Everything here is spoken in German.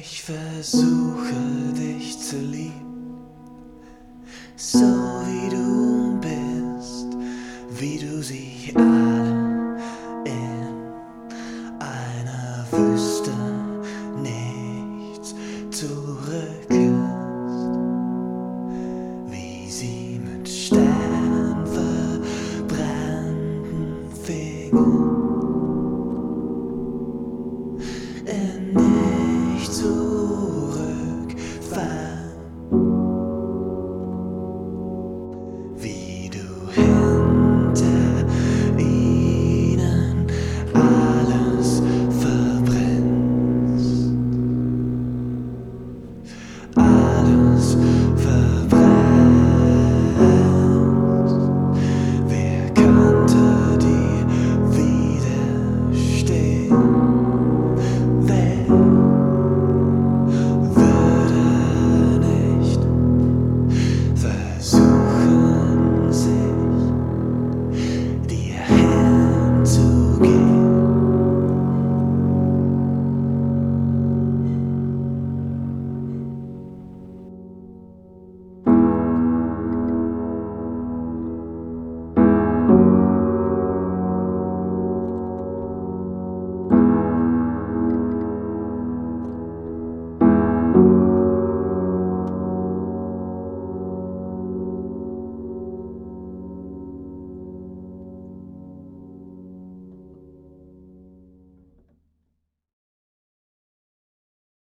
Ich versuche dich zu lieben, so wie du bist, wie du sie alle in einer Wüste nichts zurücklässt, wie sie mit sternverbrannten Fingern in nichts zurücklässt.